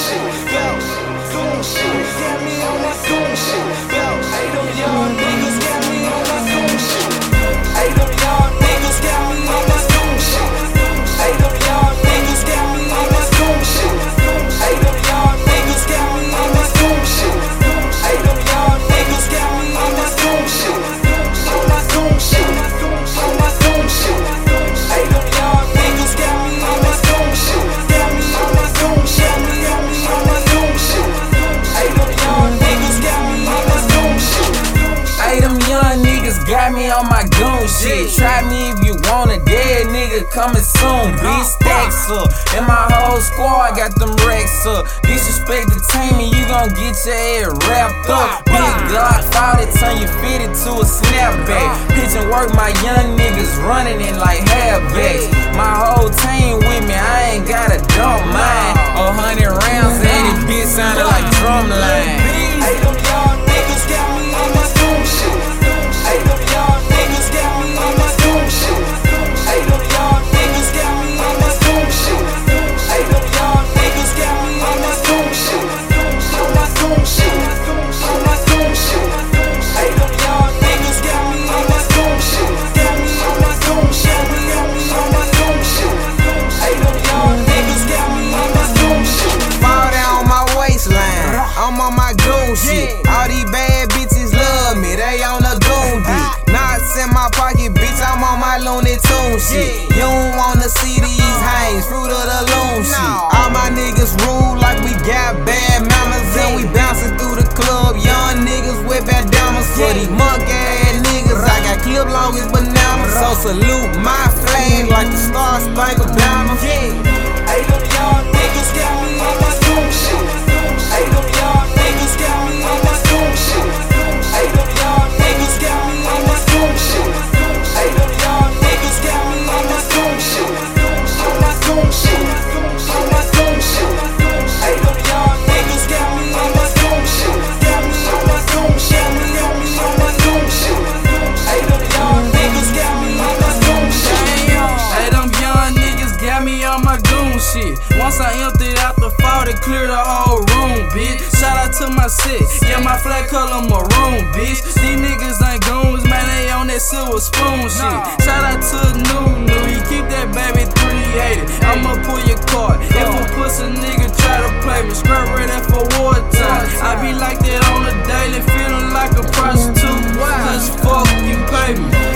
shit, bounce, goon shit, got me on my goon shit, bounce. Hey, them young niggas got me on my goon shit. Hey, them young niggas got me on my goon shit. Hey, them young niggas got me on my goon shit. Hey, them young niggas got me on my goon shit. Hey, them young niggas got me on my goon shit. On my goon shit, on my goon shit. Hey, them young niggas got me on my goon shit. Got me on my goon shit. Got me on my goon shit. Hey, them young niggas got me on my goon shit. Hey, them young niggas got me on my goon shit. Try me if you want a dead nigga coming soon. Big stacks up, and my whole squad got them racks up. Disrespect the team and you gon' get your head wrapped up. Big Glock 40, turn your fitted to a snapback. Pitch and work, my young niggas running in like halfbacks. My whole team with me, I ain't got a dump mine. 100 rounds and it bitch sounded like drumline. Hey, them young niggas got me on my goon shit. Hey, them young niggas got me on my goon shit. Hey, them young niggas got me on my goon shit. Hey, them young niggas got me on my goon shit. On my goon shit, on my goon shit. Hey, them young niggas got me on my goon shit. Got me on my goon shit. Got me on my goon shit. Hey, them young niggas got me on my goon shit. Fall down my waistline, I'm on my goon shit. All these bad bitches love me, they on the goon dick. Knots in my pocket, bitch, I'm on my Looney Tunes shit. You don't wanna see these hangs, fruit of the loom shit. All my niggas rule like we got bad manners, and we bouncing through the club. Young niggas with bandanas for these monkey ass niggas. I got clip long as bananas, so salute my flag like the Star Spangled Banner. Hey, them young niggas got me on my goon shit. Hey, them young niggas got me on my goon shit. Hey, them young niggas got me on my goon shit. Hey, them young niggas got me on my goon shit. On my goon shit, on my goon shit. Hey, them young niggas got me on my goon shit. Got me on my goon shit. Got me on my goon shit. Hey, them young niggas got me on my goon shit. Hey, them young niggas got me on my goon shit. Once I emptied out the 40, clear the whole room, bitch. Shout out to my set, yeah, my flag color maroon, bitch. These niggas ain't goons, man, they on that silver spoon shit. Shout out to New, you keep that baby 380. I'ma pull your card. If a pussy nigga try to play me, skirt ready for wartime. I be like that on the daily, feeling like a prostitute. Cause fuck you pay me.